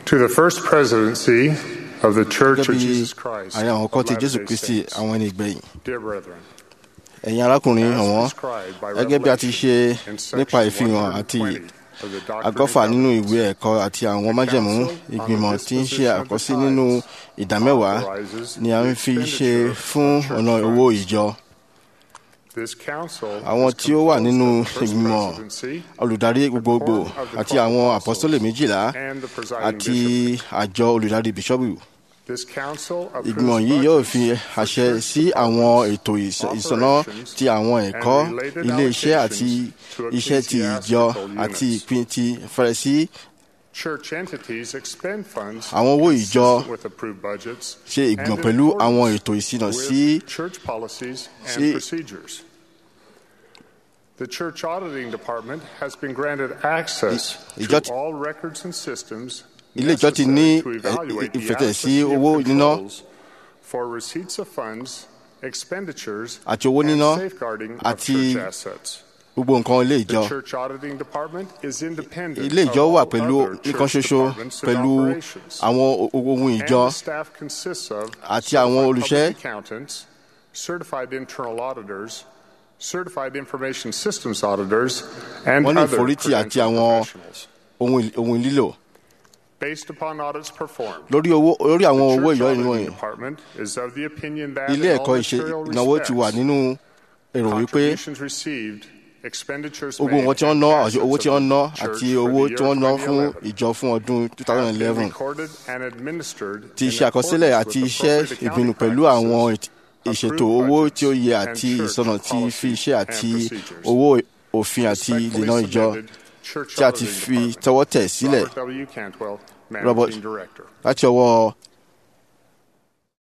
To the first presidency of the Church of Jesus Christ àyà àwọn kan ti of Jésù Latter-day Kristi Saints. àwọn ẹni ìgbẹ̀yìn. Dear brethren, Ẹ̀yin arákùnrin as ọ̀wọ́n, prescribed by gẹ́gẹ́ bí a ti ṣe Revelation in nípa section ìfihàn àti 120 of the Doctrine and àgọ́fà nínú Covenants, ìwé ẹ̀kọ́ àti àwọn májẹ̀mú ìgbìmọ̀ tí ń ṣe àkọsí nínú ìdámẹ́wàá ni a ń fi ṣe fún ọ̀nà owó ìjọ. this council Àwọn is tí ó wà composed nínú of the first ìgbìmọ̀ presidency olùdarí gbogbogbò àti àwọn àpọ́sítélì méjìlá and the presiding àti bishop. àjọ olùdarí bíṣọ́bù. This council Ìgbìmọ̀ approves yìí yóò budgets fi for àṣẹ church sí àwọn ètò ìṣúná ti àwọn ẹ̀kọ́ and related ilé-iṣẹ́ àti allocations to iṣẹ́ ti ìjọ ecclesiastical àti units. ìpín ti fẹ́rẹ̀ sí Church entities expend funds Àwọn owó ìjọ consistent with approved budgets ṣe ìgbìmọ̀ and in pẹ̀lú àwọn accordance ètò ìṣúná with sí church policies and sí- procedures. The Church Auditing Department has been granted access ìjọ to all records and systems Ilé ìjọ ti ní necessary to evaluate the ìfètòsí adequacy of owó níná controls for receipts of funds, expenditures, àti owó and níná safeguarding of àti church assets. gbogbo nǹkan ilé The ìjọ. Church Auditing Department is independent Ilé ìjọ of wà all pẹ̀lú other nǹkan church ṣoṣo departments and pẹ̀lú operations. àwọn ohun And ìjọ the staff consists of àti àwọn certified olùṣẹ́ public accountants, certified internal auditors, certified information systems auditors, and wọ́n ní other ìforítì àti credentialed àwọn professionals. ohun lílò. Based upon audits performed, Lórí àwọn owó the ìjọ Church ìwọ̀n Auditing Department is of the opinion that ilé in all ẹ̀kọ́ ìṣe material ìnáwó ti wà respects, nínú èrò wípé contributions received, expenditures gbogbo made, nǹkan tí wọ́n and ná assets àti owó tí of wọ́n ná the church àti for owó the tí wọ́n ná year fún 2011 ìjọ fún ọdún have been 2011 recorded and administered ti in ṣe àkọsílẹ̀ accordance àti with iṣẹ́ appropriate ìpinnu accounting pẹ̀lú practices, àwọn ìṣètò approved owó tí ó budgets, yẹ and àti church ìsọ̀nà ti policies fi iṣẹ́ and àti procedures. owó òfin àti Respectfully ìlànà ìjọ submitted, Church tí a ti Auditing fi Department. tọwọ́ tẹ̀ sílẹ̀ Robert W. Cantwell, Robert Managing Director. láti ọwọ́